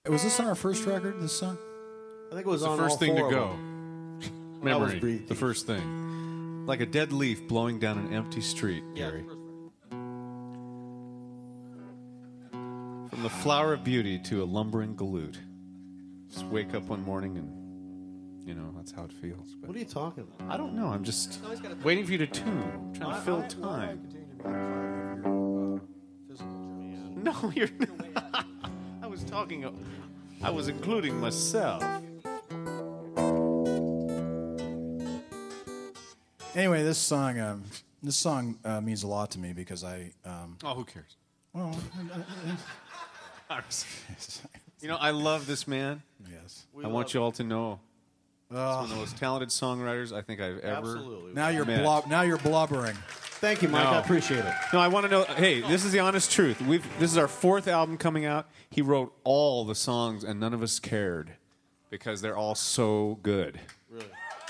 Was this on our first record, this song? I think it was The on first all thing to four of go. them. Memory. Breathe The first thing. Like a dead leaf blowing down an empty street, Gary. From the flower of beauty to a lumbering galoot. Just wake up one morning and, that's how it feels. But What are you talking about? I don't know. I'm just waiting for you to tune. I'm trying to fill time. No, you're not. I was talking. I was including myself. Anyway, this song means a lot to me because I. Who cares? Well, I love this man. yes. I want you all to know. He's one of the most talented songwriters I think I've ever. Absolutely. Now you're met. now you're blubbering. Thank you, Mike. No. I appreciate it. No, I want to know. Hey, this is the honest truth. This is our 4th album coming out. He wrote all the songs, and none of us cared because they're all so good. Really?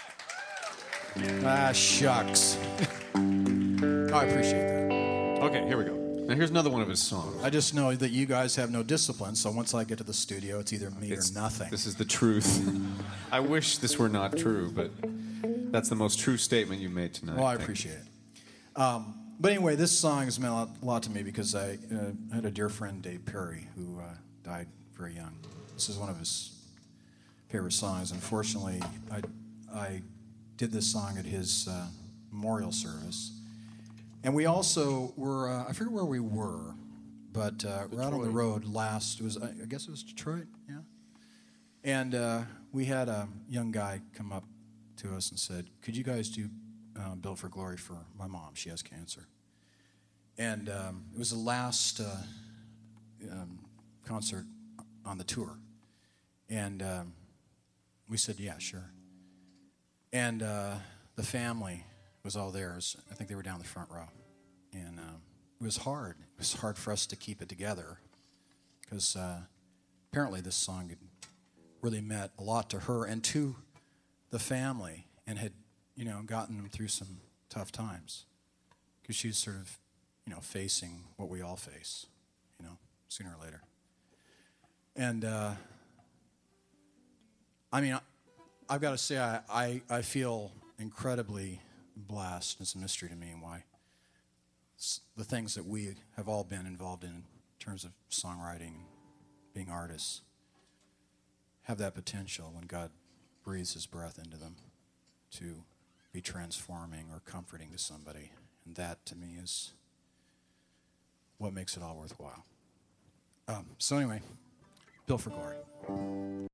Ah, shucks. I appreciate that. Okay, here we go. Now here's another one of his songs. I just know that you guys have no discipline, so once I get to the studio, it's either me or nothing. This is the truth. I wish this were not true, but that's the most true statement you made tonight. Well, I Thank appreciate it. But anyway, this song has meant a lot to me because I had a dear friend, Dave Perry, who died very young. This is one of his favorite songs. Unfortunately, I did this song at his memorial service. And we also were, I forget where we were, but we're out on the road last, I guess it was Detroit, yeah? And we had a young guy come up to us and said, could you guys do Built for Glory for my mom? She has cancer. And it was the last concert on the tour. And we said, yeah, sure. And the family was all there. I think they were down the front row. And it was hard. It was hard for us to keep it together because apparently this song had really meant a lot to her and to the family and had, gotten them through some tough times because she was sort of, facing what we all face, sooner or later. And, I've got to say, I feel incredibly blessed. It's a mystery to me why the things that we have all been involved in terms of songwriting, being artists, have that potential when God breathes his breath into them to be transforming or comforting to somebody. And that, to me, is what makes it all worthwhile. So anyway, Built for Glory.